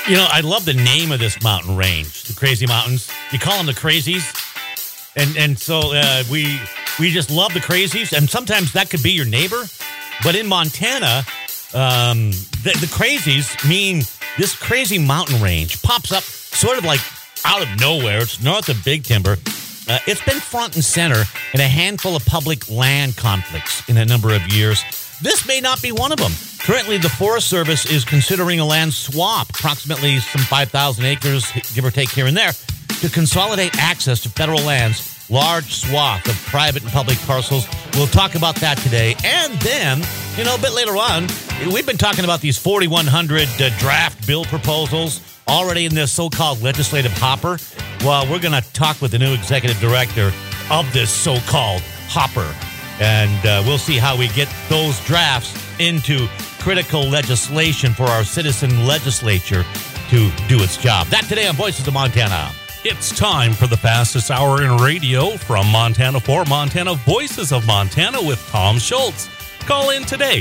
You know, I love the name of this mountain range, the Crazy Mountains. You call them the Crazies, and so we just love the Crazies, and sometimes that could be your neighbor. But in Montana, the Crazies mean this crazy mountain range pops up sort of like out of nowhere. It's north of Big Timber. It's been front and center in a handful of public land conflicts in a number of years. This may not be one of them. Currently, the Forest Service is considering a land swap, approximately some 5,000 acres, give or take here and there, to consolidate access to federal lands, large swath of private and public parcels. We'll talk about that today. And then, you know, a bit later on, we've been talking about these 4,100 draft bill proposals already in this so-called legislative hopper. Well, we're going to talk with the new executive director of this so-called hopper. And we'll see how we get those drafts into critical legislation for our citizen legislature to do its job. That today on Voices of Montana. It's time for the fastest hour in radio from Montana for Montana, Voices of Montana with Tom Schultz. Call in today,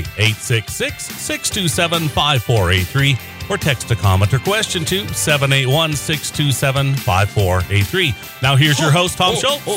866-627-5483, or text a comment or question to 781-627-5483. Now here's your host, Tom Schultz.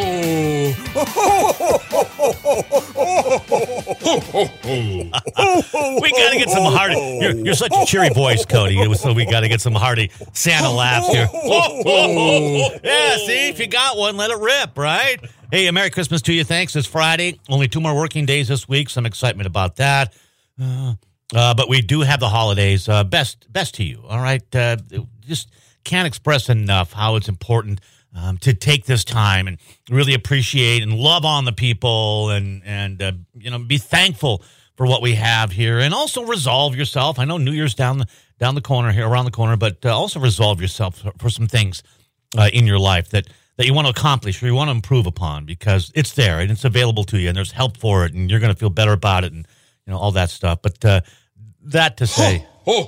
We got to get some hearty. You're such a cheery voice, Cody. So we got to get some hearty Santa laughs here. Yeah, see, if you got one, let it rip, right? Hey, Merry Christmas to you. Thanks. It's Friday. Only 2 more working days this week. Some excitement about that. But we do have the holidays. Best to you, all right? Just can't express enough how it's important to take this time and really appreciate and love on the people and you know, be thankful for what we have here, and also resolve yourself. I know New Year's down the corner here, around the corner, but also resolve yourself for some things in your life that you want to accomplish or you want to improve upon, because it's there and it's available to you, and there's help for it, and you're going to feel better about it, and you know, all that stuff. But that to say,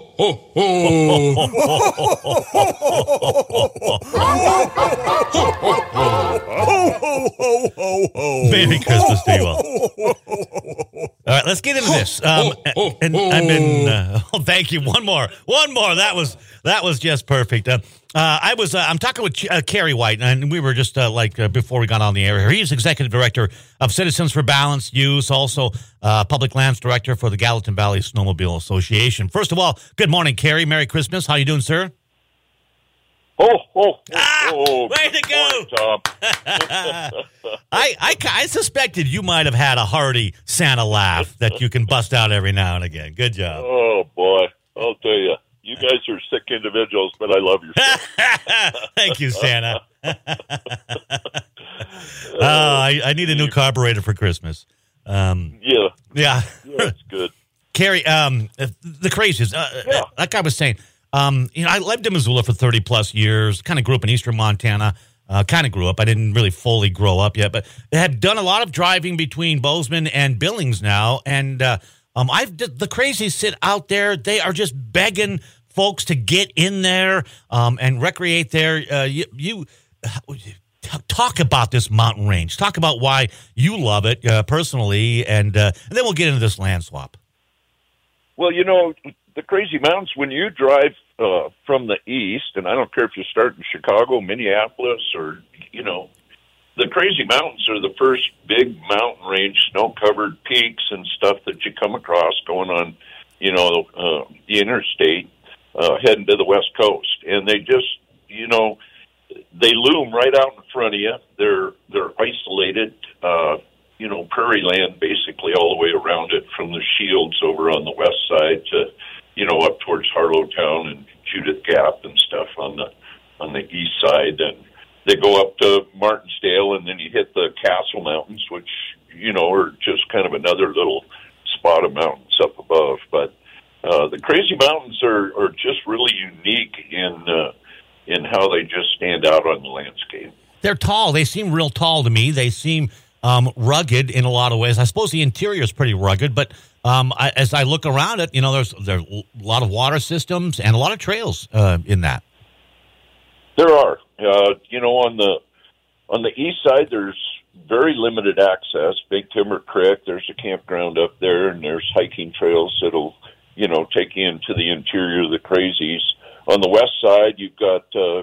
Merry Christmas to you all. All right, let's get into this. And I've been. Thank you. One more. That was just perfect. I'm talking with Kerry White, and we were just before we got on the air here. He's executive director of Citizens for Balanced Use, also public lands director for the Gallatin Valley Snowmobile Association. First of all, good morning, Kerry. Merry Christmas. How you doing, sir? Way to go, Tom. I suspected you might have had a hearty Santa laugh that you can bust out every now and again. Good job. Oh, boy. I'll tell you. You guys are sick individuals, but I love your stuff. Thank you, Santa. I need a new carburetor for Christmas. Yeah, it's good. Kerry, the Crazies, like I was saying, you know, I lived in Missoula for 30 plus years, kind of grew up in eastern Montana, I didn't really fully grow up yet, but I have done a lot of driving between Bozeman and Billings now, and the Crazies sit out there. They are just begging folks to get in there and recreate there. You talk about this mountain range. Talk about why you love it personally, and then we'll get into this land swap. Well, you know, the Crazy Mountains, when you drive from the east, and I don't care if you start in Chicago, Minneapolis, or, you know, the Crazy Mountains are the first big mountain range, snow-covered peaks and stuff that you come across going on, you know, the interstate, heading to the West Coast. And they just, you know, they loom right out in front of you. They're isolated, you know, prairie land basically all the way around it, from the Shields over on the west side to, you know, up towards Harlowtown and Judith Gap and stuff on the east side. And they go up to Martinsdale, and then you hit the Castle Mountains, which, you know, are just kind of another little spot of mountains up above. But the Crazy Mountains are just really unique in how they just stand out on the landscape. They're tall. They seem real tall to me. They seem rugged in a lot of ways. I suppose the interior is pretty rugged, but as I look around it, you know, there's a lot of water systems and a lot of trails in that. There are. You know, on the east side, there's very limited access. Big Timber Creek, there's a campground up there, and there's hiking trails that'll, you know, take you into the interior of the Crazies. On the west side, you've got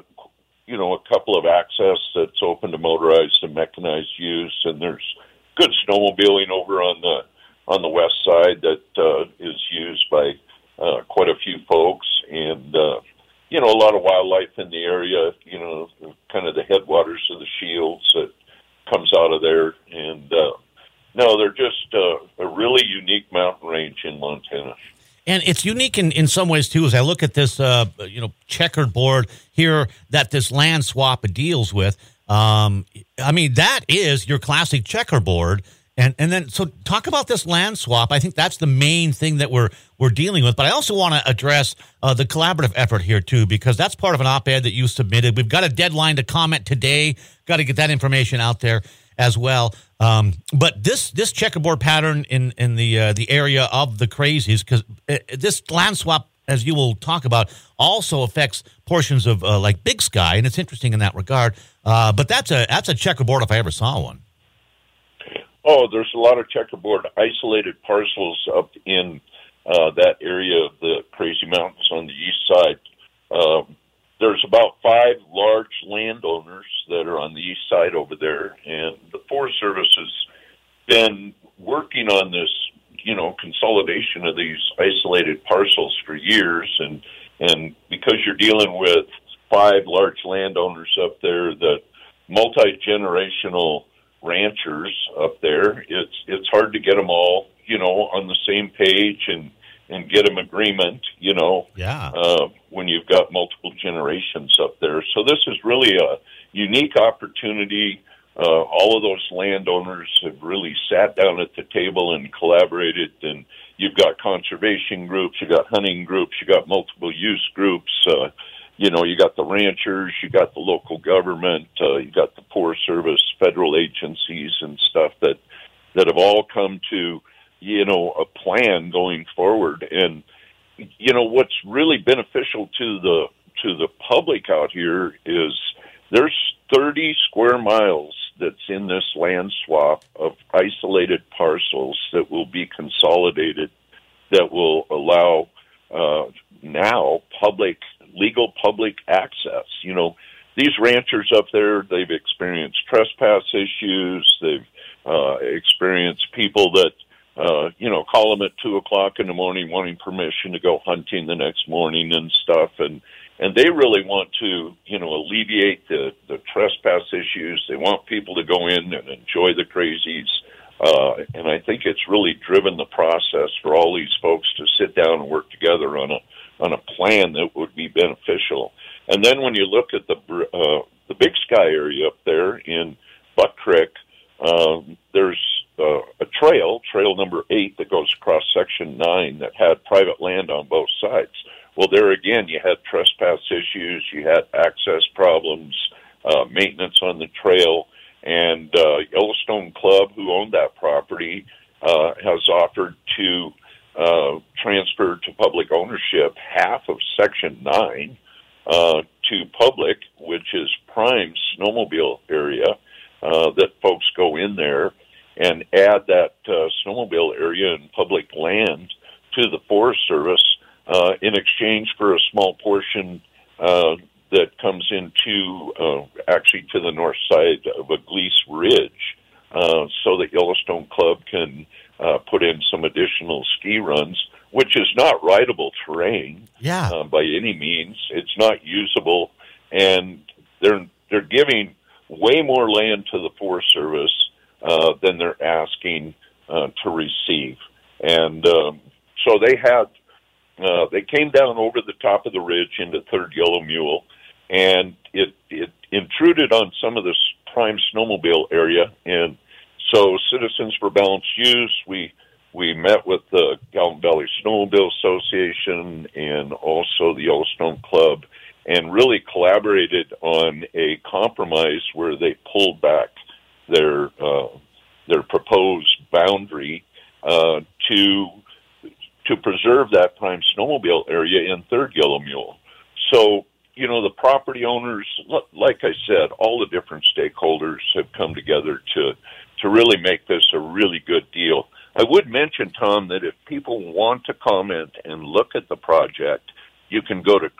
a couple of access that's open to motorized and mechanized use, and there's good snowmobiling over on the west side that is used by quite a few folks, and a lot of wildlife in the area. Kind of the headwaters of the Shields that comes out of there, and no, they're just a really unique mountain range in Montana. And it's unique in some ways, too, as I look at this, checkered board here that this land swap deals with. That is your classic checkerboard. And then, so talk about this land swap. I think that's the main thing that we're dealing with. But I also want to address the collaborative effort here, too, because that's part of an op-ed that you submitted. We've got a deadline to comment today. Got to get that information out there as well. But this checkerboard pattern in the area of the Crazies, because this land swap, as you will talk about, also affects portions of like Big Sky, and it's interesting in that regard. But that's a checkerboard if I ever saw one. Oh, there's a lot of checkerboard isolated parcels up in that area of the Crazy Mountains on the east side. There's about 5 large landowners that are on the east side over there, and the Forest Service has been working on this, consolidation of these isolated parcels for years, and because you're dealing with 5 large landowners up there, that multi-generational ranchers up there, it's hard to get them all, on the same page and get them agreement, when you've got multiple generations up there. So this is really a unique opportunity. All of those landowners have really sat down at the table and collaborated, and you've got conservation groups, you got hunting groups, you got multiple use groups, you got the ranchers, you got the local government, you got the Forest Service, federal agencies and stuff that have all come to, a plan going forward. And, what's really beneficial to the public out here is there's 30 square miles that's in this land swap of isolated parcels that will be consolidated, that will allow now legal public access. These ranchers up there, they've experienced trespass issues. They've experienced people that, call them at 2:00 in the morning wanting permission to go hunting the next morning and stuff. And they really want to, alleviate the trespass issues. They want people to go in and enjoy the Crazies. And I think it's really driven the process for all these folks to sit down and work together on a plan that would be beneficial. And then when you look at the Big Sky area up there in Buck Creek, there's a trail number 8, that goes across Section 9 that had private land on both sides. Well, there again, you had trespass issues, you had access problems, maintenance on the trail, and Yellowstone Club, who owned that property, has offered to transfer to public ownership half of Section 9 to public, which is prime snowmobile area, that folks go in there and add that snowmobile area and public land to the Forest Service in exchange for a small portion that comes into actually to the north side of a Glease Ridge, so that Yellowstone Club can put in some additional ski runs, which is not rideable terrain by any means. It's not usable, and they're giving way more land to the Forest Service than they're asking to receive. And so they came down over the top of the ridge into Third Yellow Mule, and it intruded on some of this prime snowmobile area. And so Citizens for Balanced Use, we met with the Gallatin Valley Snowmobile Association and also the Yellowstone Club, and really collaborated on a compromise where they pulled back their proposed boundary to preserve that prime snowmobile area in Third Yellow Mule. So, the property owners, like I said, all the different stakeholders have come together to really make this a really good deal. I would mention, Tom, that if people want to comment and look at the project, you can go to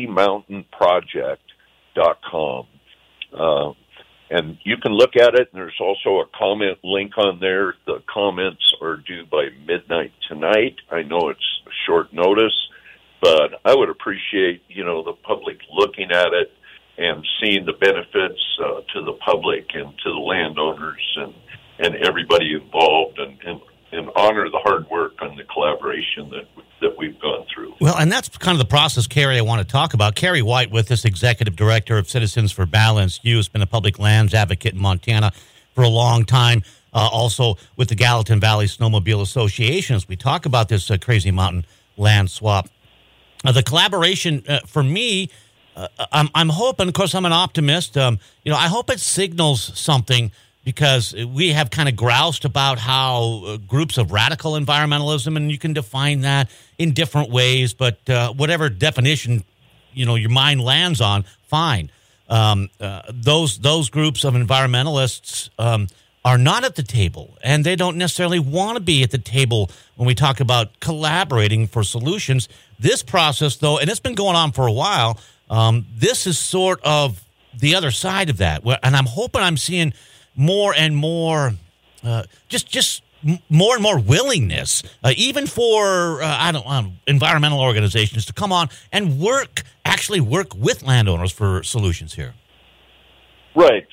crazymountainproject.com. And you can look at it, and there's also a comment link on there. The comments are due by midnight tonight. I know it's short notice, but I would appreciate, the public looking at it and seeing the benefits to the public and to the landowners and everybody involved, and honor the hard work and the collaboration that we've gone through. Well, and that's kind of the process, Kerry, I want to talk about. Kerry White with us, Executive Director of Citizens for Balanced Use, been a public lands advocate in Montana for a long time, also with the Gallatin Valley Snowmobile Association, as we talk about this Crazy Mountain land swap. The collaboration, for me, I'm hoping, of course, I'm an optimist. I hope it signals something, because we have kind of groused about how groups of radical environmentalism, and you can define that in different ways, but whatever definition, your mind lands on, fine. Those groups of environmentalists are not at the table, and they don't necessarily want to be at the table when we talk about collaborating for solutions. This process, though, and it's been going on for a while, this is sort of the other side of that, and I'm hoping I'm seeing more and more, just more and more willingness, even for environmental organizations to come on and actually work with landowners for solutions here. Right.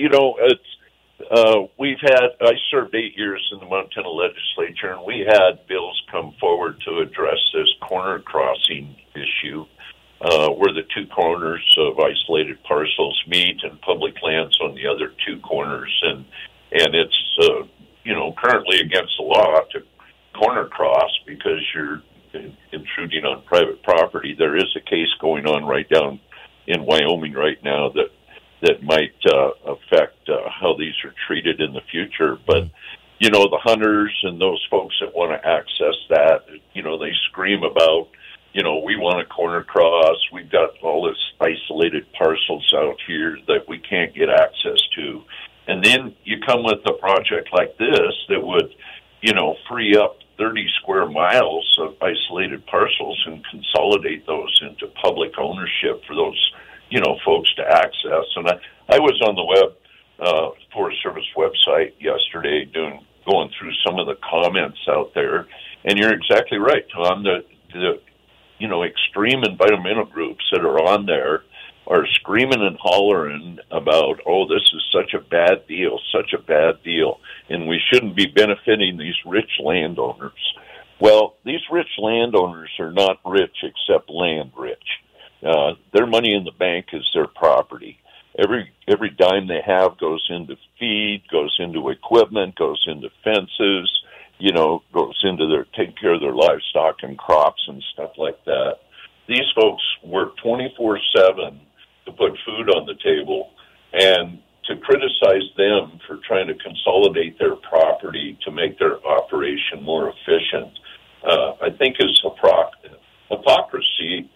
I served 8 years in the Montana legislature, and we had bills come forward to address this corner crossing issue, where the two corners of isolated parcels meet and public lands on the other two corners. And it's, currently against the law to corner cross because you're intruding on private property. There is a case going on right down in Wyoming right now that might affect how these are treated in the future. But, the hunters and those folks that want to access that, they scream about, we want a corner cross. We've got all this isolated parcels out here that we can't get access to. And then you come with a project like this that would, free up 30 square miles of isolated parcels and consolidate those into public ownership for those, folks to access. And I was on the Forest Service website yesterday going through some of the comments out there. And you're exactly right, Tom. The extreme environmental groups that are on there are screaming and hollering about, this is such a bad deal, and we shouldn't be benefiting these rich landowners. Well, these rich landowners are not rich except land rich. Their money in the bank is their property. Every dime they have goes into feed, goes into equipment, goes into fences, goes into taking care of their livestock and crops and stuff like that. These folks work 24/7 to put food on the table, and to criticize them for trying to consolidate their property to make their operation more efficient, I think is hypocrisy,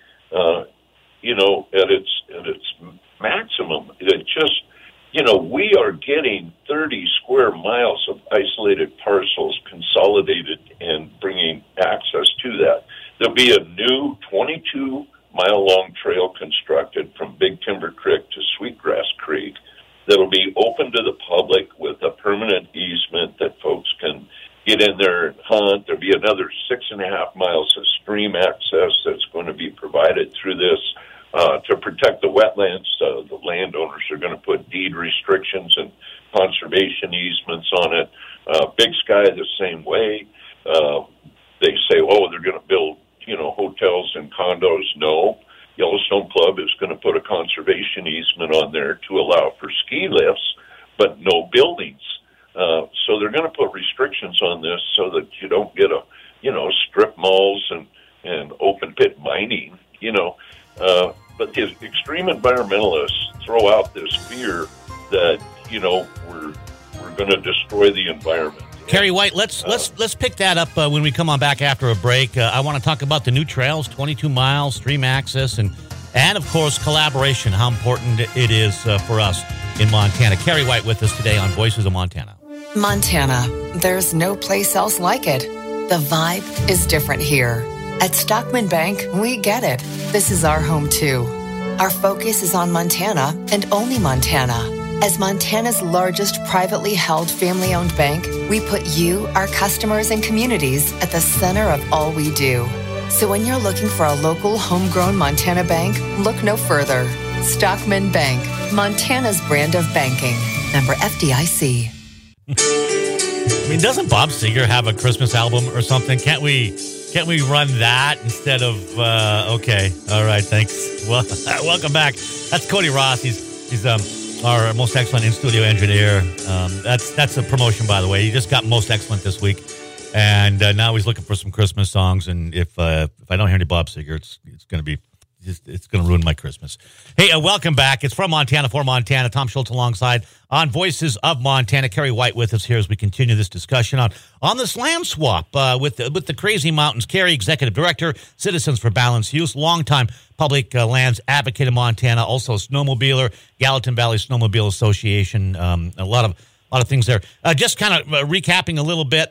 at its maximum. It just, we are getting 30 square miles of isolated parcels consolidated and bringing access to that. There'll be a new 22-mile-long trail constructed from Big Timber Creek to Sweetgrass Creek that'll be open to the public with a permanent easement that folks can get in there and hunt. There'll be another 6.5 miles of stream access that's going to be provided through this. To protect the wetlands, the landowners are going to put deed restrictions and conservation easements on it. Big Sky the same way. They say, they're going to build, hotels and condos. No. Yellowstone Club is going to put a conservation easement on there to allow for ski lifts, but no buildings. So they're going to put restrictions on this so that you don't get strip malls and open pit mining, But the extreme environmentalists throw out this fear that, we're going to destroy the environment. Kerry White, let's pick that up when we come on back after a break. I want to talk about the new trails, 22 miles, stream access, and of course, collaboration, how important it is for us in Montana. Kerry White with us today on Voices of Montana. Montana, there's no place else like it. The vibe is different here. At Stockman Bank, we get it. This is our home, too. Our focus is on Montana and only Montana. As Montana's largest privately held family-owned bank, we put you, our customers, and communities at the center of all we do. So when you're looking for a local, homegrown Montana bank, look no further. Stockman Bank, Montana's brand of banking. Member FDIC. I mean, doesn't Bob Seger have a Christmas album or something? Can't we run that instead of, okay. All right, thanks. Well, welcome back. That's Cody Ross. He's our most excellent in-studio engineer. That's a promotion, by the way. He just got most excellent this week. And now he's looking for some Christmas songs. And if I don't hear any Bob Seger, it's going to be it's going to ruin my Christmas. Hey, welcome back. It's from Montana for Montana. Tom Schultz alongside on Voices of Montana. Kerry White with us here as we continue this discussion on this land swap with the Crazy Mountains. Kerry, Executive Director, Citizens for Balanced Use, longtime public lands advocate in Montana, also a snowmobiler, Gallatin Valley Snowmobile Association. A lot of things there. Just kind of recapping a little bit.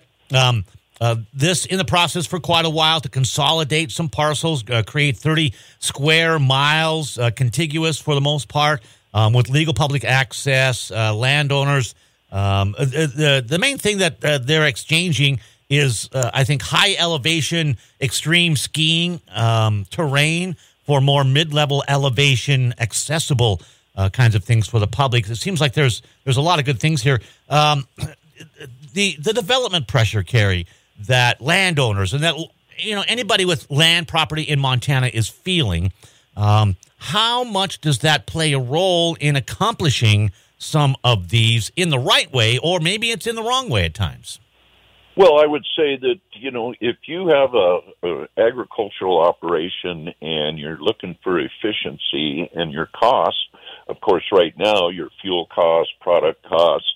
This in the process for quite a while to consolidate some parcels, create 30 square miles contiguous for the most part with legal public access, landowners. The main thing that they're exchanging is, I think, high elevation, extreme skiing terrain for more mid-level elevation, accessible kinds of things for the public. It seems like there's a lot of good things here. The development pressure, Kerry, that landowners and that anybody with land property in Montana is feeling. How much does that play a role in accomplishing some of these in the right way, or maybe it's in the wrong way at times? Well, I would say that, if you have a agricultural operation and you're looking for efficiency and your costs, of course, right now, your fuel costs, product costs,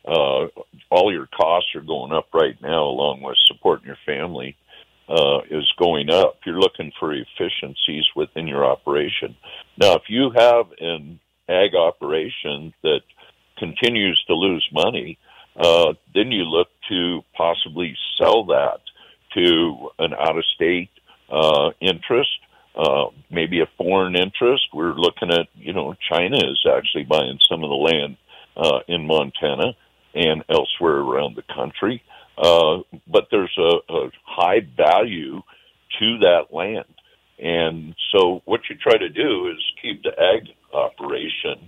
all your costs are going up right now, along with supporting your family is going up. You're looking for efficiencies within your operation. Now, if you have an ag operation that continues to lose money, then you look to possibly sell that to an out-of-state interest, maybe a foreign interest. We're looking at, China is actually buying some of the land in Montana and elsewhere around the country. But there's a high value to that land. And so what you try to do is keep the ag operation,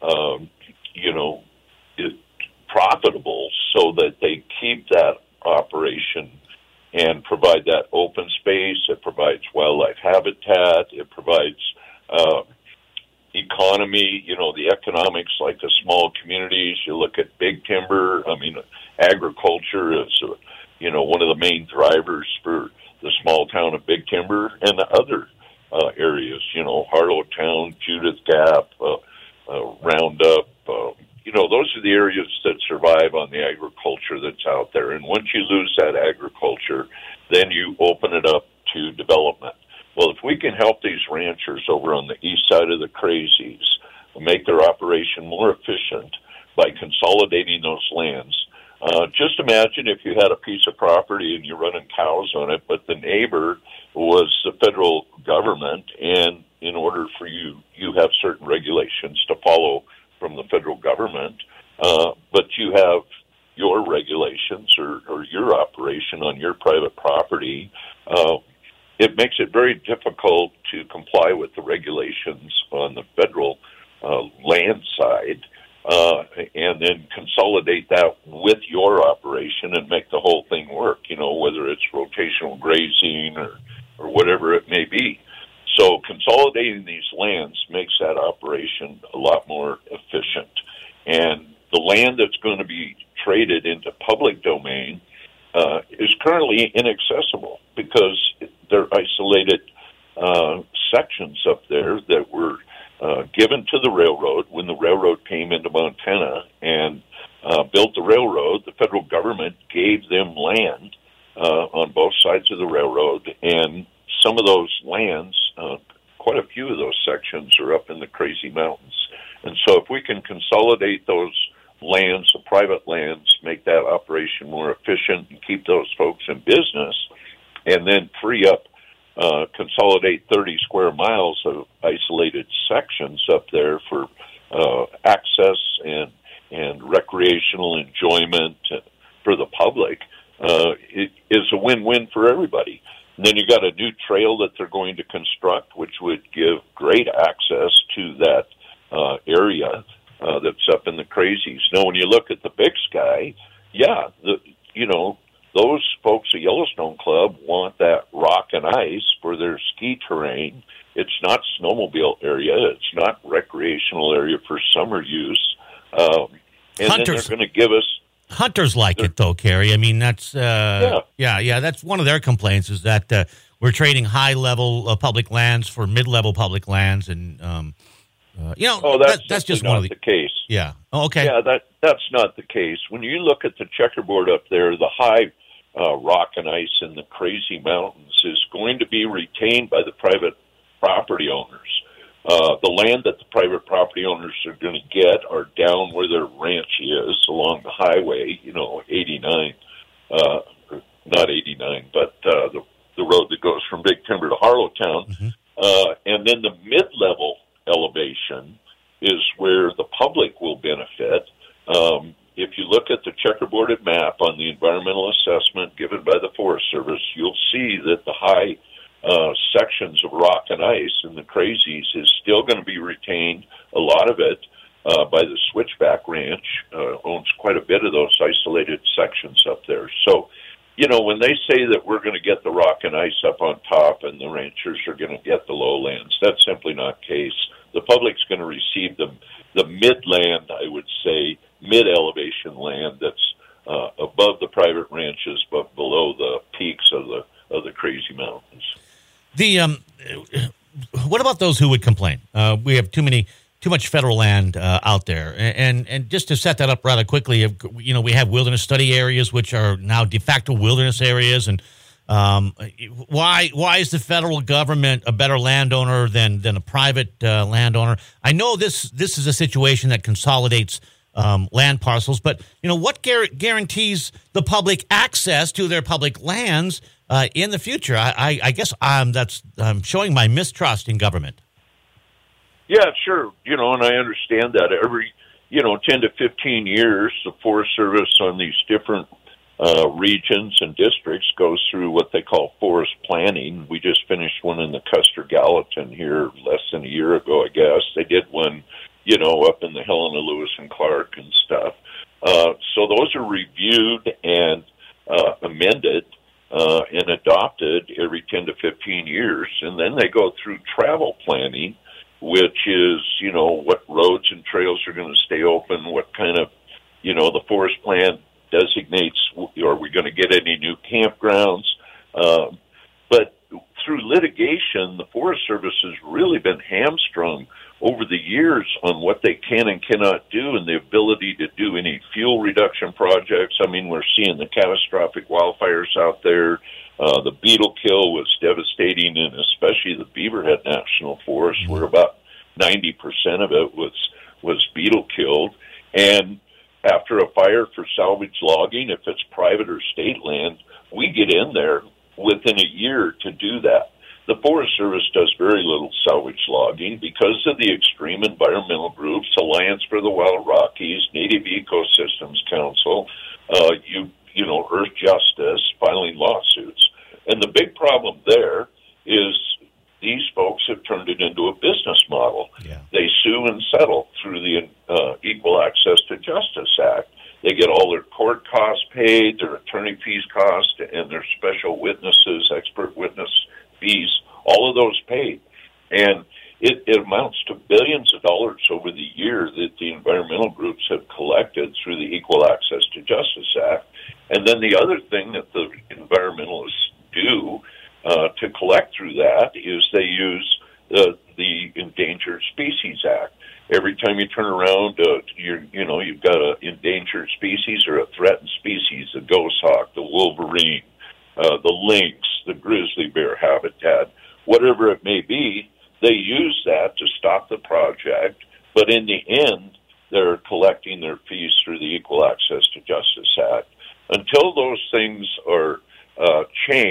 profitable so that they keep that operation and provide that open space. It provides wildlife habitat. It provides economy, the economics, like the small communities. You look at big timber. I mean, agriculture is, one of the main drivers for the small town of Big Timber and the other areas, Harlowtown, Judith Gap, Roundup. Those are the areas that survive on the agriculture that's out there. And once you lose that agriculture, then you open it up to development. Well, if we can help these ranchers over on the east side of the Crazies make their operation more efficient by consolidating those lands, just imagine if you had a piece of property and you're running cows on it, but the neighbor was the federal government, and in order for you have certain regulations to follow from the federal government, but you have your regulations or your operation on your private property. It makes it very difficult to comply with the regulations on the federal land side, and then consolidate that with your operation and make the whole thing work, whether it's rotational grazing or whatever it may be. So consolidating these lands makes that operation a lot more efficient. And the land that's going to be traded into public domain is currently inaccessible because they're isolated sections up there that were given to the railroad when the railroad came into Montana and built the railroad. The federal government gave them land on both sides of the railroad, and some of those lands, quite a few of those sections are up in the Crazy Mountains. And so if we can consolidate those lands, the private lands, make that operation more efficient and keep those folks in business, and then free up consolidate 30 square miles of isolated sections up there for access and recreational enjoyment for the public, it is a win-win for everybody. And then you got a new trail that they're going to construct, which would give great access to that area that's up in the Crazies. Now, when you look at the Big Sky, those folks at Yellowstone Club want that rock and ice for their ski terrain. It's not snowmobile area. It's not recreational area for summer use. And then they're going to give us... Hunters like it, though, Kerry. I mean, that's... that's one of their complaints is that we're trading high-level public lands for mid-level public lands, and... that's just one of the case. Yeah. Oh, okay. Yeah, that's not the case. When you look at the checkerboard up there, the high rock and ice in the Crazy Mountains is going to be retained by the private property owners. The land that the private property owners are going to get are down where their ranch is along the highway, 89, not 89, but the road that goes from Big Timber to Harlowtown. Mm-hmm. And then the mid-level elevation is where the public will benefit. If you look at the checkerboarded map on the environmental assessment given by the Forest Service, you'll see that the high sections of rock and ice in the Crazies is still going to be retained, a lot of it, by the Switchback Ranch, owns quite a bit of those isolated sections up there. So, when they say that we're going to get the rock and ice up on top and the ranchers are going to get the lowlands, that's simply not the case. The public's going to receive the midland, I would say, mid-elevation land that's above the private ranches but below the peaks of the Crazy Mountains. What about those who would complain? We have too much federal land out there, and just to set that up rather quickly, we have wilderness study areas which are now de facto wilderness areas, and why is the federal government a better landowner than a private landowner? I know this is a situation that consolidates land parcels, but what guarantees the public access to their public lands in the future? I guess I'm showing my mistrust in government. Yeah, sure. And I understand that every 10 to 15 years, the Forest Service on these different regions and districts goes through what they call forest planning. We just finished one in the Custer Gallatin here less than a year ago, I guess. They did one, up in the Helena, Lewis, and Clark and stuff. So those are reviewed and amended and adopted every 10 to 15 years. And then they go through travel planning, which is, what roads and trails are going to stay open, what kind of, the forest plan designates, are we going to get any new campgrounds? But through litigation, the Forest Service has really been hamstrung over the years on what they can and cannot do and the ability to do any fuel reduction projects. I mean, we're seeing the catastrophic wildfires out there. The beetle kill was devastating, and especially the Beaverhead National Forest, where about 90% of it was beetle killed. And after a fire for salvage logging, if it's private or state land, we get in there within a year to do that. The Forest Service does very little salvage logging because of the extreme environmental groups, Alliance for the Wild Rockies, Native Ecosystems Council, Earth Justice, filing lawsuits. And the big problem there is these folks have turned it into a business model. Yeah. They sue and settle through the Equal Access to Justice Act. They get all their court costs paid, their attorney fees cost, and their special witnesses, expert witness fees, all of those paid. And it amounts to billions of dollars over the year that the environmental groups have collected through the Equal Access to Justice Act. And then the other thing that the environmentalists do to collect through that is they use the Endangered Species Act. Every time you turn around, you've got an endangered species or a threatened species, the goshawk, the wolverine, the lynx, the grizzly bear habitat, whatever it may be. They use that to stop the project, but in the end, they're collecting their fees through the Equal Access to Justice Act. Until those things are changed,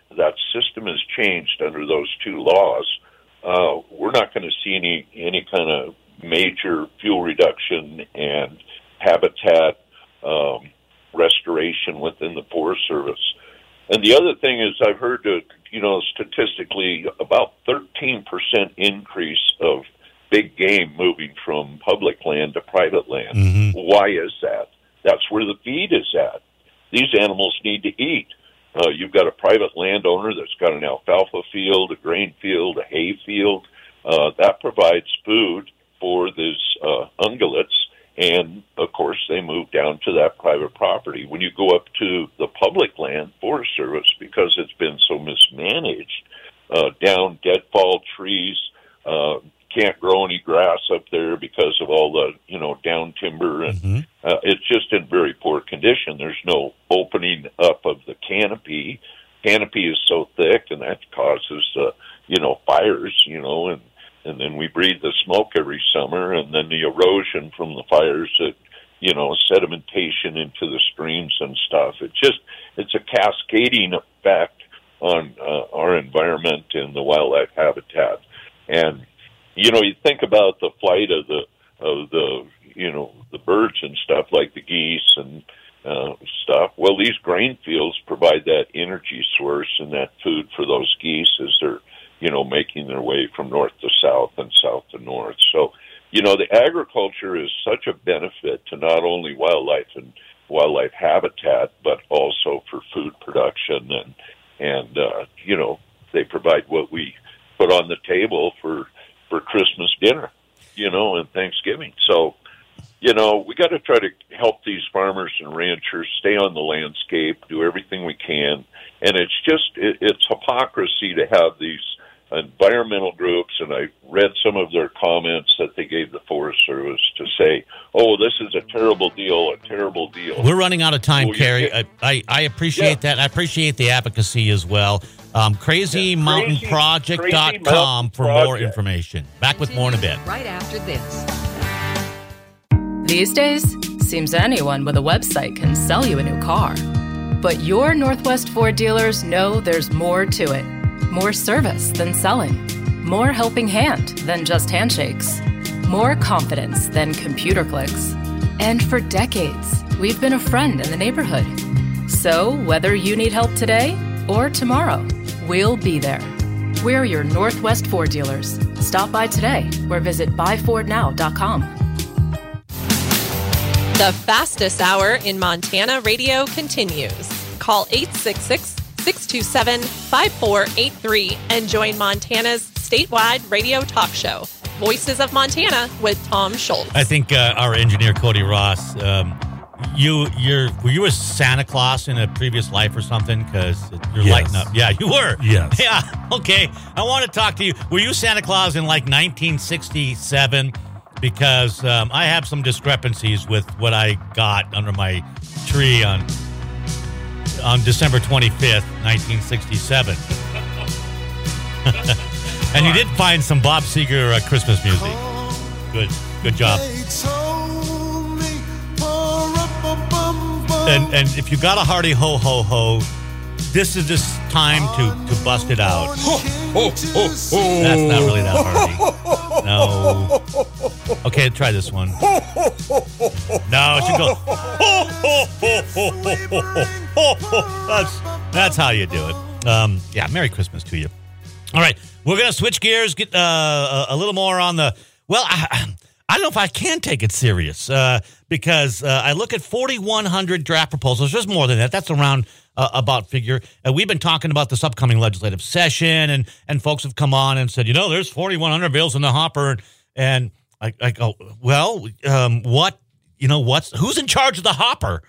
that system has changed under those two laws, we're not going to see any kind of major fuel reduction and habitat restoration within the Forest Service. And the other thing is, I've heard that, statistically, about 13% increase of big game moving from public land to private land. Mm-hmm. Why is that? That's where the feed is at. These animals need to eat. You've got a private landowner that's got an alfalfa field, a grain field, a hay field. That provides food for these ungulates, and, of course, they move down to that private property. When you go up to the public land, Forest Service, because it's been so mismanaged, down deadfall trees, can't grow any grass up there because of all the, down timber, and it's just in very poor condition. There's no opening up of the canopy. Canopy is so thick, and that causes, fires, and then we breathe the smoke every summer, and then the erosion from the fires that, sedimentation into the streams and stuff. It's a cascading effect on our environment and the wildlife habitat. And, you think about the flight of the birds and stuff like the geese and stuff. Well, these grain fields provide that energy source and that food for those geese as they're, making their way from north to south and south to north. So, the agriculture is such a benefit to not only wildlife and wildlife habitat, but also for food production. And they provide what we put on the table for Christmas dinner, and Thanksgiving. So, we got to try to help these farmers and ranchers stay on the landscape, do everything we can. And it's hypocrisy to have these environmental groups, and I read some of their comments that they gave the Forest Service to say, oh, this is a terrible deal. We're running out of time, Kerry. I appreciate that. I appreciate the advocacy as well. CrazyMountainProject.com for more information. Back with more in a bit. Right after this. These days, seems anyone with a website can sell you a new car. But your Northwest Ford dealers know there's more to it. More service than selling. More helping hand than just handshakes. More confidence than computer clicks. And for decades, we've been a friend in the neighborhood. So whether you need help today or tomorrow, we'll be there. We're your Northwest Ford dealers. Stop by today or visit buyfordnow.com. The fastest hour in Montana radio continues. Call 866-627-5483 and join Montana's statewide radio talk show, Voices of Montana with Tom Schultz. I think our engineer, Cody Ross, were you a Santa Claus in a previous life or something? Because you're lighting up. Yeah, you were. Yes. Yeah, okay. I want to talk to you. Were you Santa Claus in like 1967? Because I have some discrepancies with what I got under my tree on December 25th, 1967. And you did find some Bob Seger Christmas music. Good job. And if you got a hearty ho ho ho, this is this time to bust it out. That's not really that hearty. No. Okay, try this one. No, it should go. That's how you do it. Yeah, Merry Christmas to you. All right, we're gonna switch gears, get a little more on the. Well, I don't know if I can take it serious because I look at 4,100 draft proposals. There's more than that. That's around about figure. We've been talking about this upcoming legislative session, and folks have come on and said, there's 4,100 bills in the hopper, and I go, well, who's in charge of the hopper?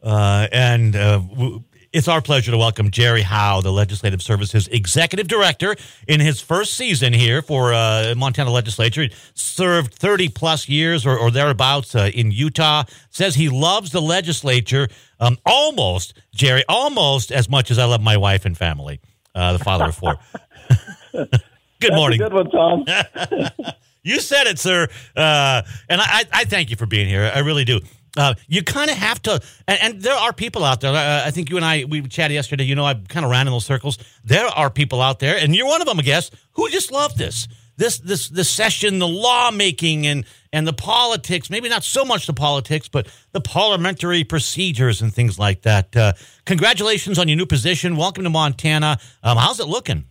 It's our pleasure to welcome Jerry Howe, the Legislative Services Executive Director, in his first season here for Montana Legislature. He served 30-plus years or thereabouts in Utah. Says he loves the legislature almost as much as I love my wife and family, the father of four. Good morning. That's a good one, Tom. You said it, sir. And I thank you for being here. I really do. You kind of have to, and there are people out there. I think you and I, we chatted yesterday. You know, I kind of ran in those circles. There are people out there, and you're one of them, I guess, who just love this session, the lawmaking and the politics. Maybe not so much the politics, but the parliamentary procedures and things like that. Congratulations on your new position. Welcome to Montana. How's it looking?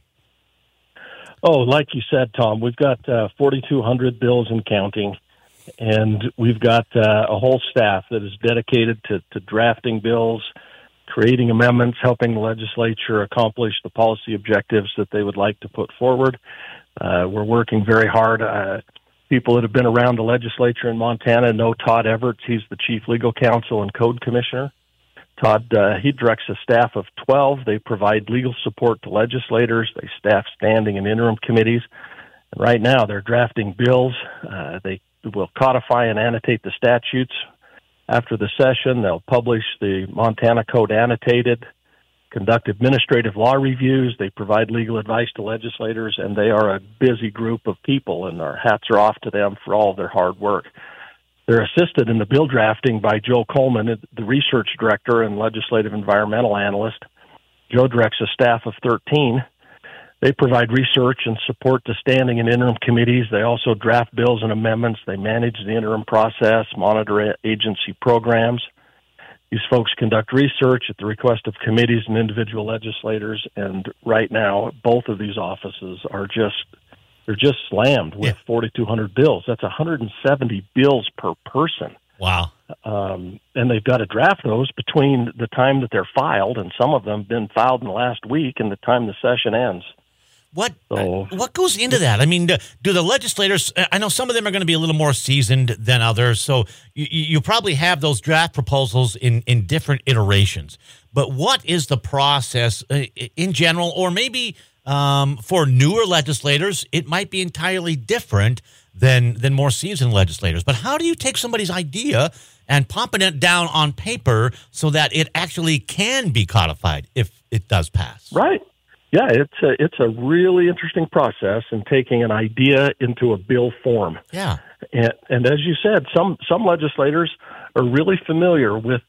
Oh, like you said, Tom, we've got 4,200 bills and counting. And we've got a whole staff that is dedicated to drafting bills, creating amendments, helping the legislature accomplish the policy objectives that they would like to put forward. We're working very hard. People that have been around the legislature in Montana know Todd Everts. He's the chief legal counsel and code commissioner. Todd, he directs a staff of 12. They provide legal support to legislators. They staff standing and interim committees. And right now, they're drafting bills. They will codify and annotate the statutes. After the session, they'll publish the Montana Code annotated, conduct administrative law reviews. They provide legal advice to legislators, and they are a busy group of people, and our hats are off to them for all of their hard work. They're assisted in the bill drafting by Joe Coleman, the research director and legislative environmental analyst. Joe directs a staff of 13. They provide research and support to standing and interim committees. They also draft bills and amendments. They manage the interim process, monitor agency programs. These folks conduct research at the request of committees and individual legislators. And right now, both of these offices are they're just slammed with 4,200 bills. That's 170 bills per person. Wow. And they've got to draft those between the time that they're filed, and some of them have been filed in the last week, and the time the session ends. What goes into that? I mean, do the legislators, I know some of them are going to be a little more seasoned than others, so you probably have those draft proposals in different iterations. But what is the process in general, or maybe for newer legislators, it might be entirely different than more seasoned legislators. But how do you take somebody's idea and pumping it down on paper so that it actually can be codified if it does pass? Right. Yeah, it's a really interesting process in taking an idea into a bill form. Yeah, and as you said, some legislators are really familiar with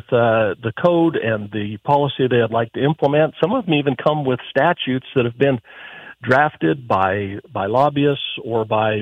the code and the policy they'd like to implement. Some of them even come with statutes that have been drafted by lobbyists or by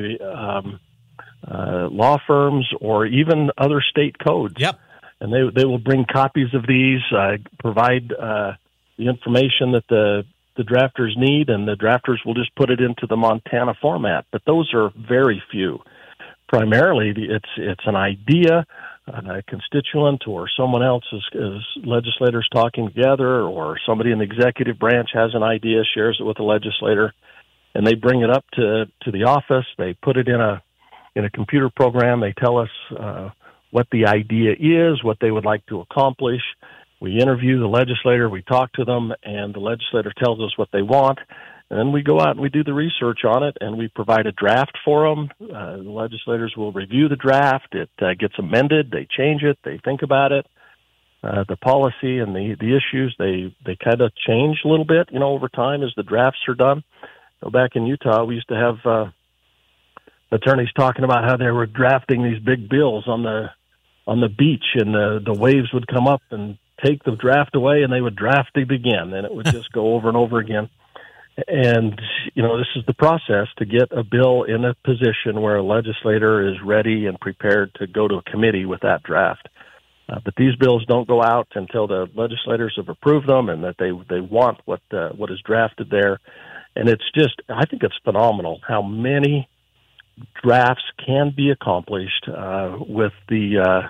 law firms or even other state codes. Yep, and they will bring copies of these, provide the information that the drafters need, and the drafters will just put it into the Montana format. But those are very few. Primarily, it's an idea, a constituent or someone else is legislators talking together, or somebody in the executive branch has an idea, shares it with the legislator, and they bring it up to the office. They put it in a computer program. They tell us what the idea is, what they would like to accomplish. We interview the legislator, we talk to them, and the legislator tells us what they want. And then we go out and we do the research on it, and we provide a draft for them. The legislators will review the draft. It gets amended. They change it. They think about it. The policy and the issues, they kind of change a little bit, over time as the drafts are done. So back in Utah, we used to have attorneys talking about how they were drafting these big bills on the beach, and the waves would come up and take the draft away, and they would draft it again, and it would just go over and over again. And, this is the process to get a bill in a position where a legislator is ready and prepared to go to a committee with that draft. But these bills don't go out until the legislators have approved them and that they want what is drafted there. And I think it's phenomenal how many drafts can be accomplished with the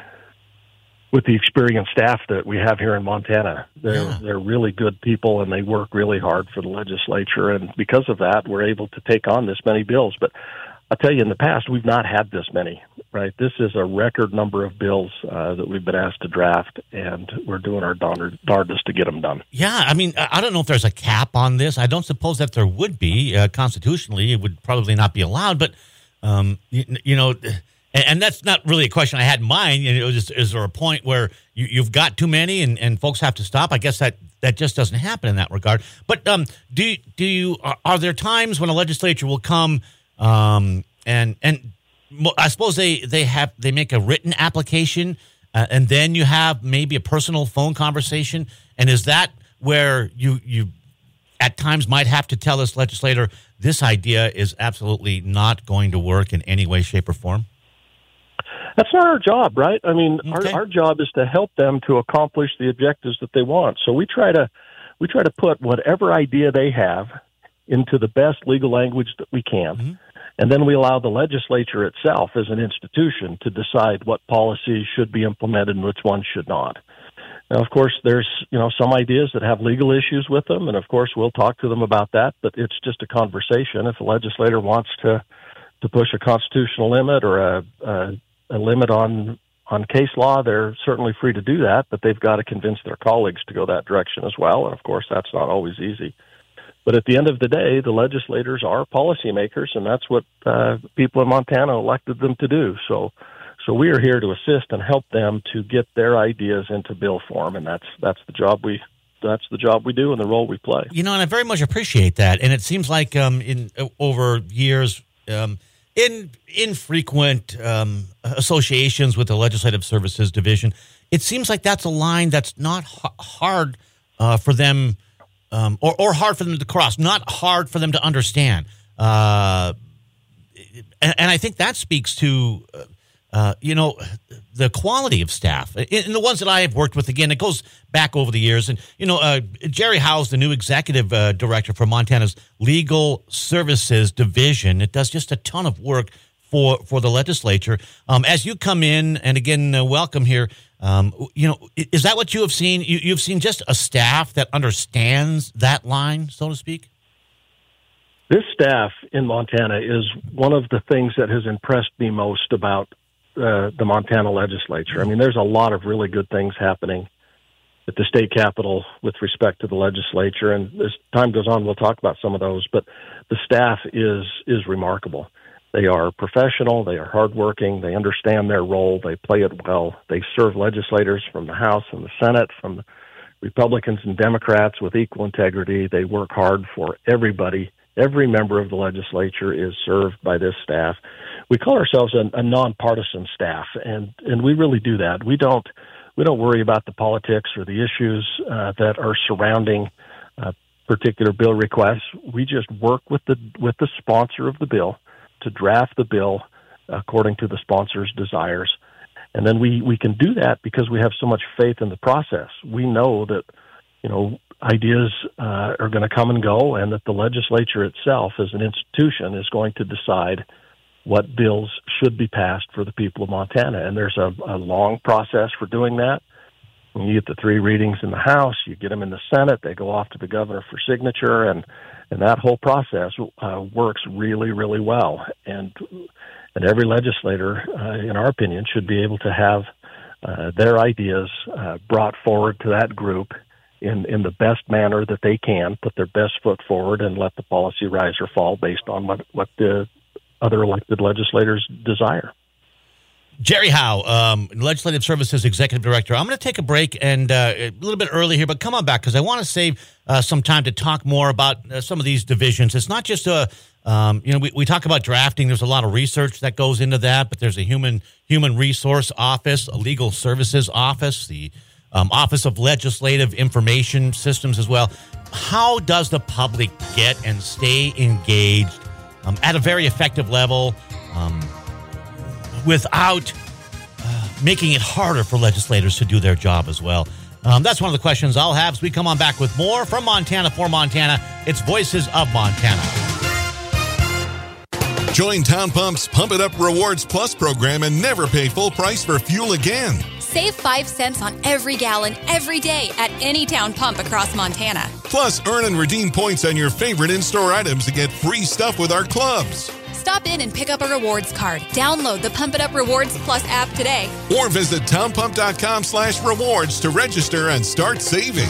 experienced staff that we have here in Montana. They're really good people, and they work really hard for the legislature. And because of that, we're able to take on this many bills. But I'll tell you, in the past, we've not had this many, right? This is a record number of bills that we've been asked to draft, and we're doing our darndest to get them done. Yeah, I mean, I don't know if there's a cap on this. I don't suppose that there would be. Constitutionally, it would probably not be allowed. But, and that's not really a question I had in mind. It was just, is there a point where you've got too many and folks have to stop? I guess that just doesn't happen in that regard. But are there times when a legislature will come and I suppose they make a written application, and then you have maybe a personal phone conversation. And is that where you at times might have to tell this legislator this idea is absolutely not going to work in any way, shape, or form? That's not our job, right? I mean, Okay. our job is to help them to accomplish the objectives that they want. So we try to put whatever idea they have into the best legal language that we can. Mm-hmm. And then we allow the legislature itself as an institution to decide what policies should be implemented and which ones should not. Now, of course, there's, some ideas that have legal issues with them, and of course we'll talk to them about that, but it's just a conversation. If a legislator wants to push a constitutional limit or a limit on case law, they're certainly free to do that, but they've got to convince their colleagues to go that direction as well, and of course that's not always easy. But at the end of the day, the legislators are policymakers, and that's what people in Montana elected them to do. So we are here to assist and help them to get their ideas into bill form, and that's the job we do and the role we play. And I very much appreciate that. And it seems like over years, in infrequent associations with the Legislative Services Division, it seems like that's a line that's not hard for them, or hard for them to cross, not hard for them to understand. And I think that speaks to the quality of staff. And the ones that I have worked with, again, it goes back over the years. And, Jerry Howe's the new executive director for Montana's Legal Services Division. It does just a ton of work for the legislature. As you come in, and again, welcome here, is that what you have seen? You've seen just a staff that understands that line, so to speak? This staff in Montana is one of the things that has impressed me most about the Montana legislature. I mean, there's a lot of really good things happening at the state capitol with respect to the legislature, and as time goes on, we'll talk about some of those, but the staff is remarkable. They are professional, they are hardworking, they understand their role, they play it well, they serve legislators from the House and the Senate, from the Republicans and Democrats with equal integrity. They work hard for everybody. Every member of the legislature is served by this staff. We call ourselves a nonpartisan staff, and we really do that. We don't worry about the politics or the issues that are surrounding particular bill requests. We just work with the sponsor of the bill to draft the bill according to the sponsor's desires, and then we can do that because we have so much faith in the process. We know that ideas are going to come and go, and that the legislature itself as an institution is going to decide what bills should be passed for the people of Montana. And there's a long process for doing that. When you get the 3 readings in the House, you get them in the Senate, they go off to the governor for signature, and that whole process works really, really well. And every legislator, in our opinion, should be able to have their ideas brought forward to that group in the best manner that they can, put their best foot forward, and let the policy rise or fall based on what the other elected legislators desire. Jerry Howe, Legislative Services Executive Director. I'm going to take a break and a little bit early here, but come on back because I want to save some time to talk more about some of these divisions. It's not just we talk about drafting. There's a lot of research that goes into that, but there's a human resource office, a legal services office, the Office of Legislative Information Systems as well. How does the public get and stay engaged at a very effective level without making it harder for legislators to do their job as well? That's one of the questions I'll have as we come on back with more from Montana for Montana. It's Voices of Montana. Join Town Pump's Pump It Up Rewards Plus program and never pay full price for fuel again. Save 5 cents on every gallon every day at any Town Pump across Montana. Plus, earn and redeem points on your favorite in-store items to get free stuff with our clubs. Stop in and pick up a rewards card. Download the Pump It Up Rewards Plus app today. Or visit townpump.com/rewards to register and start saving.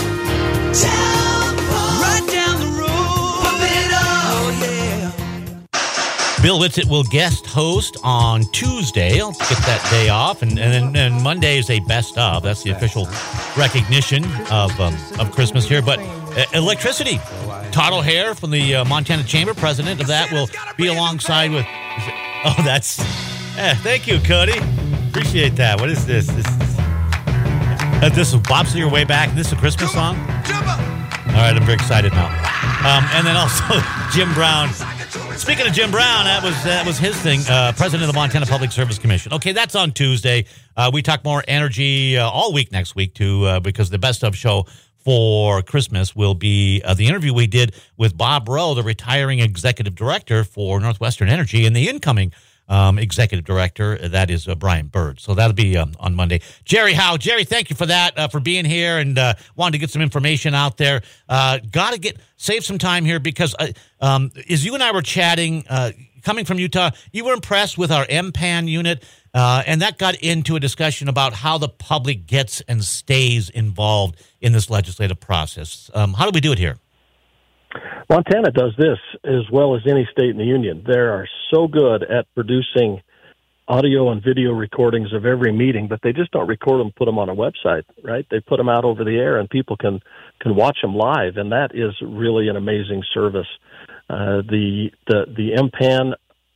Right down the road. Pump it up. Oh, yeah. Bill Whitsitt will guest host on Tuesday. I'll get that day off, and then Monday is a best of. That's the official recognition of Christmas here. But electricity. Todd O'Hare from the Montana Chamber, president of that, will be alongside with Oh, that's... thank you, Cody. Appreciate that. What is this? This is Bob's Your Way Back. This is a Christmas song? All right, I'm very excited now. And then also Jim Brown. Speaking of Jim Brown, that was his thing, president of the Montana Public Service Commission. Okay, that's on Tuesday. We talk more energy all week next week, too, because the best of show for Christmas will be the interview we did with Bob Rowe, the retiring executive director for Northwestern Energy, and the incoming executive director, that is Brian Bird. So that'll be on Monday. Jerry Howe. Jerry, thank you for that, for being here and wanted to get some information out there. Got to save some time here because as you and I were chatting, coming from Utah, you were impressed with our MPAN unit, and that got into a discussion about how the public gets and stays involved in this legislative process. How do we do it here? Montana does this as well as any state in the union. They are so good at producing audio and video recordings of every meeting, but they just don't record them, put them on a website, right? They put them out over the air, and people can watch them live, and that is really an amazing service. The MPAN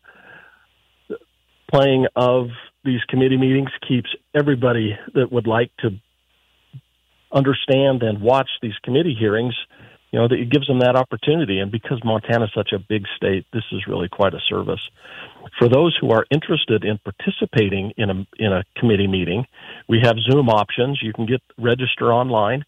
playing of these committee meetings keeps everybody that would like to understand and watch these committee hearings, that it gives them that opportunity. And because Montana is such a big state, this is really quite a service. For those who are interested in participating in a committee meeting, we have Zoom options. You can register online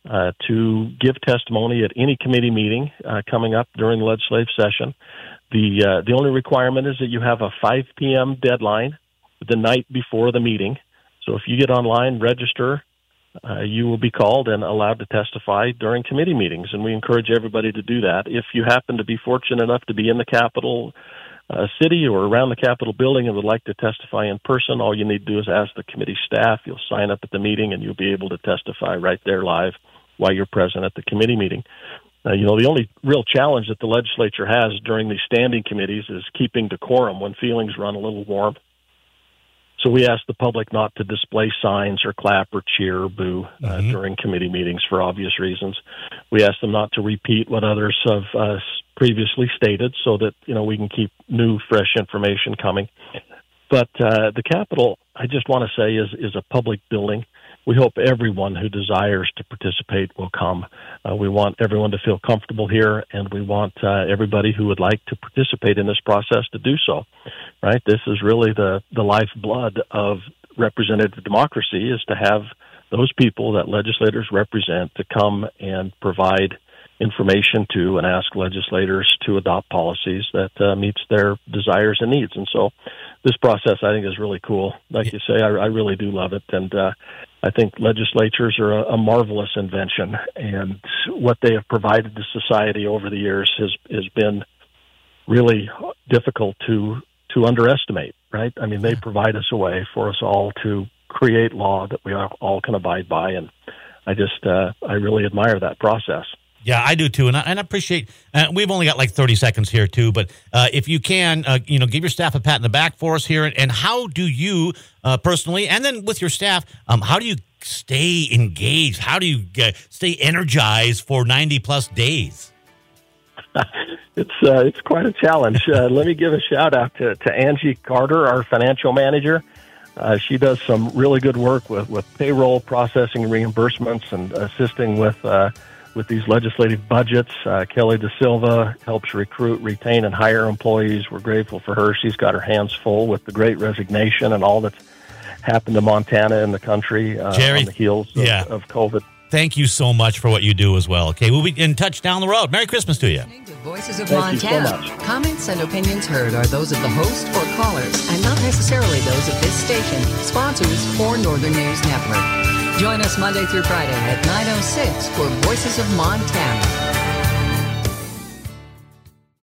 to give testimony at any committee meeting coming up during the legislative session. The only requirement is that you have a 5 p.m. deadline the night before the meeting. So if you get online, register, you will be called and allowed to testify during committee meetings, and we encourage everybody to do that. If you happen to be fortunate enough to be in the Capitol City or around the Capitol building and would like to testify in person, all you need to do is ask the committee staff. You'll sign up at the meeting, and you'll be able to testify right there live while you're present at the committee meeting. The only real challenge that the legislature has during these standing committees is keeping decorum when feelings run a little warm. So we ask the public not to display signs or clap or cheer or boo during committee meetings for obvious reasons. We ask them not to repeat what others have previously stated so that, we can keep new, fresh information coming. But the Capitol, I just want to say, is a public building. We hope everyone who desires to participate will come. We want everyone to feel comfortable here, and we want everybody who would like to participate in this process to do so. Right? This is really the lifeblood of representative democracy, is to have those people that legislators represent to come and provide information to and ask legislators to adopt policies that meets their desires and needs. And so this process, I think, is really cool. Like you say, I really do love it. And I think legislatures are a marvelous invention, and what they have provided to society over the years has been really difficult to underestimate, right? I mean, they provide us a way for us all to create law that we all can abide by, and I really admire that process. Yeah, I do too, and I appreciate. We've only got like 30 seconds here too, but if you can, give your staff a pat in the back for us here. And how do you personally, and then with your staff, how do you stay engaged? How do you stay energized for 90 plus days? It's quite a challenge. Let me give a shout out to Angie Carter, our financial manager. She does some really good work with payroll processing, reimbursements, and assisting with these legislative budgets. Kelly Da Silva helps recruit, retain, and hire employees. We're grateful for her. She's got her hands full with the Great Resignation and all that's happened to Montana and the country Jerry, on the heels of COVID. Thank you so much for what you do as well. Okay, we'll be in touch down the road. Merry Christmas to you. Voices of Thank Montana. you so much. Comments and opinions heard are those of the host or callers and not necessarily those of this station, sponsors, or Northern News Network. Join us Monday through Friday at 9:06 for Voices of Montana.